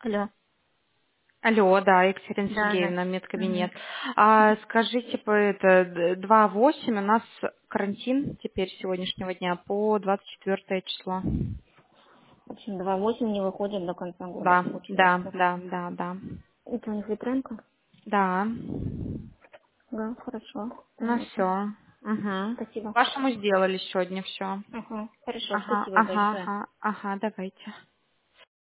Алло. Алло, да, Екатерина Да, да. Сергеевна, Мгм. медкабинет. Скажите, 2.8 у нас карантин теперь с сегодняшнего дня по 24 число. В общем, 2,8 не выходит до конца года, Да, да, получается. да, да, да. Это у них ветрянка? Да, Да, хорошо. ну Понятно. все. Угу. Спасибо. Вашему сделали сегодня все. Ага, хорошо, Ага, спасибо ага, большое. ага, ага, давайте.